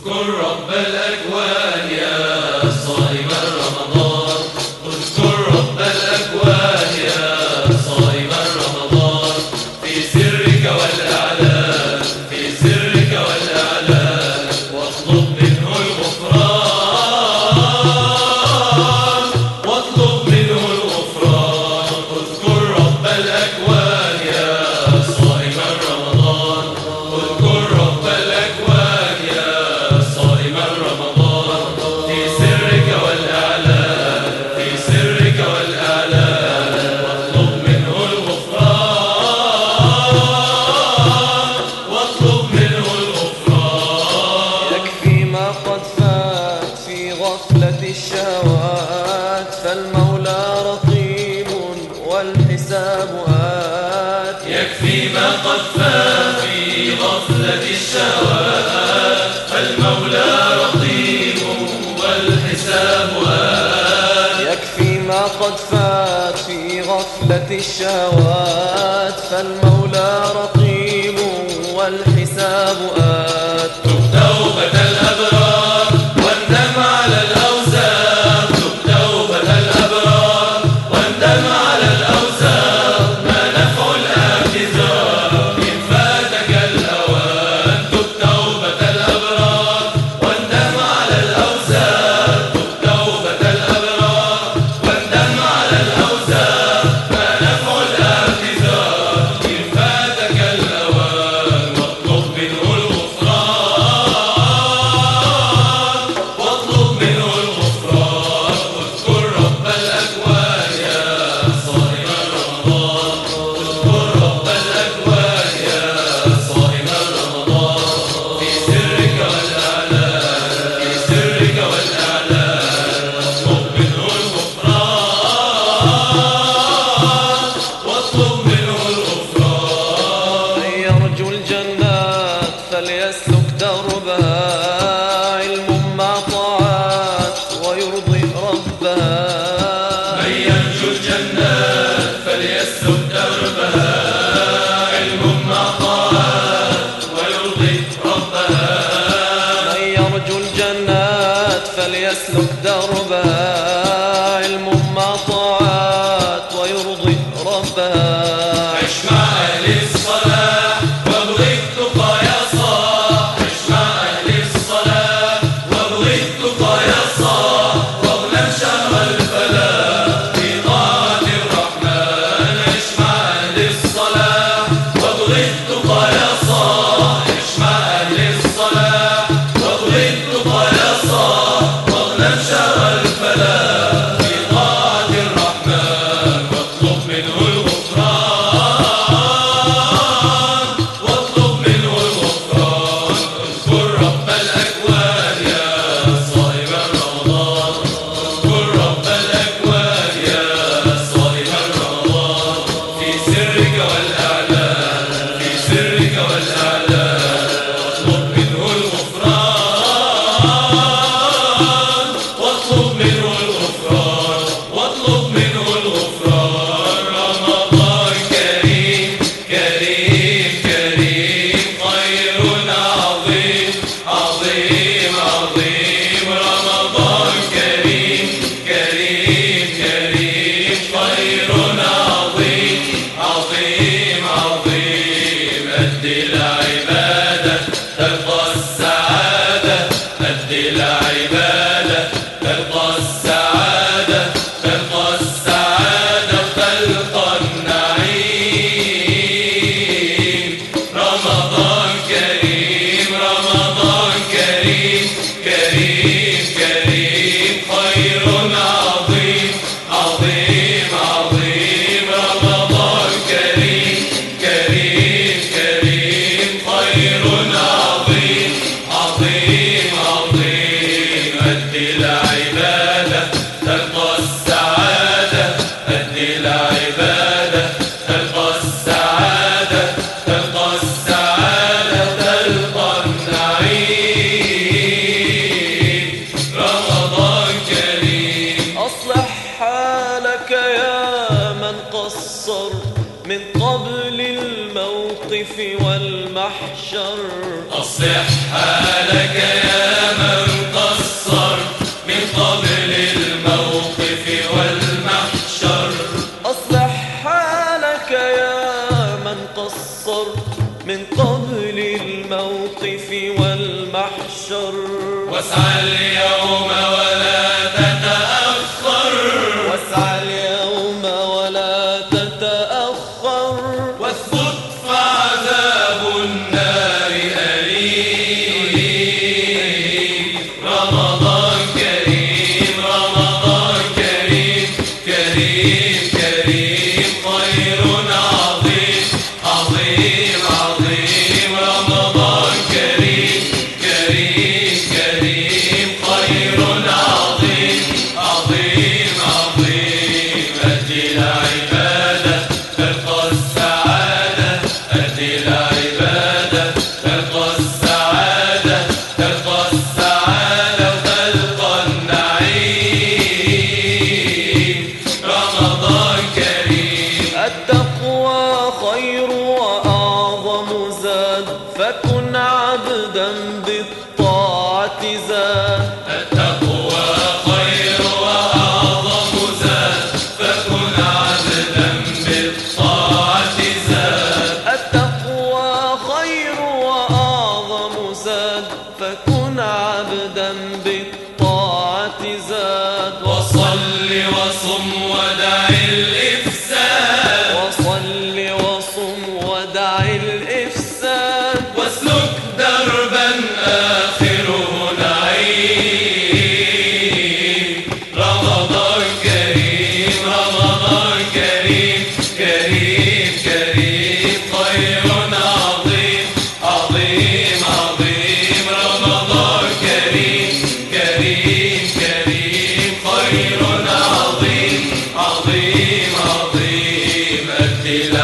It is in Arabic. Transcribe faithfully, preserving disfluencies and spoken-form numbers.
اذكر رب الأكوان يا صائم رمضان، اذكر رب الأكوان يا صائم رمضان، في سرك والإعلان، في سرك والإعلان، واطلب منه الغفران، واطلب منه الغفران. اذكر رب الأكوان يا صائم رمضان، اذكر رب الأكوان يا صائم رمضان، في سرك والإعلان، في سرك والإعلان، واطلب منه الغفران، واطلب منه الغفران. يكفي ما قد فات في غفلة الشهوات، فالمولى رقيب والحساب آت. يكفي ما قد فات في غفلة الشهوات، فالمولى رقيب والحساب آت. يكفي ما قد فات في غفلة الشهوات، فالمولى رقيب والحساب آت. تب توبة الأبرار واندم على الأوزار، تب توبة الأبرار واندم على الأوزار، ما نفع الاعتذار إن فاتك الأوان. تب توبة الأبرار واندم على الأوزار، تب توبة الأبرار واندم على الأوزار، ما نفع الاعتذار إن فاتك الأوان. واطلب منه الغفران، واطلب منه الغفران. اذكر رب الأكوان يا صائم رمضان، اذكر رب الأكوان يا صائم رمضان، في سرك والإعلان، في سرك والإعلان، واطلب منه الغفران، واطلب منه الغفران. من يرجو الجنات فليسلك دربها، علم مع طاعات ويرضي ربها. من يرجو الجنات فليسلك دربها، علم مع طاعات ويرضي ربها. من يرجو الجنات فليسلك دربها، علم مع طاعات ويرضي ربها. عش مع أهل الصلاة وابغ التقى يا صاح، عش مع أهل الصلاة وابغ التقى يا صاح، واغنم شهر الفلاح في طاعة الرحمن. عش مع أهل الصلاة وابغ التقى يا صاح، عش مع أهل الصلاة وابغ التقى يا صاح، واغنم شهر الفلاح في طاعة الرحمن. واطلب منه الغفران، واطلب منه الغفران. اذكر رب الأكوان يا صائم رمضان، اذكر رب الأكوان يا صائم رمضان، في سرك والإعلان، في سرك والإعلان، واطلب منه الغفران، واطلب منه الغفران، واطلب منه الغفران. رمضان كريم كريم كريم، خير عظيم عظيم عظيم. رمضان كريم كريم كريم، خير عظيم عظيم عظيم. أد العبادة تلقى السعادة، أد العبادة تلقى السعادة، تلقى السعادة تلقى النعيم. رمضان كريم رمضان كريم كريم كريم، خير عظيم عظيم عظيم. رمضان كريم كريم كريم، خير عظيم عظيم عظيم. أد العبادة تلقى السعادة، أد العبادة تلقى السعادة، تلقى السعادة تلقى النعيم. رمضان كريم. أصلح حالك يا من قصر من قبل الموقف والمحشر. أصلح حالك يا المحشر. واسعى اليوم ولا تتأخر، واسعى اليوم ولا تتأخر، واثبت فعذاب النار أليم. رمضان كريم رمضان كريم كريم كريم خير عظيم عظيم عظيم. رمضان كريم كريم كريم خير عظيم عظيم عظيم. أدي العبادة تلقى السعادة، أدي العبادة تلقى السعادة، تلقى السعادة وتلقى النعيم. رمضان كريم. التقوى خير وأعظم زاد، فكن عبدا بالطاعة زاد. التقوى خير وأعظم زاد، فكن عبدا بالطاعة زاد. التقوى خير وأعظم زاد، فكن عبدا بالطاعة زاد. وصل وصم ودع الإفساد، وصل وصم ودع الإفساد، واسلك دربا آخره نعيم. رمضان كريم رمضان كريم كريم كريم خير عظيم عظيم عظيم. رمضان كريم كريم كريم خير عظيم عظيم عظيم. أدي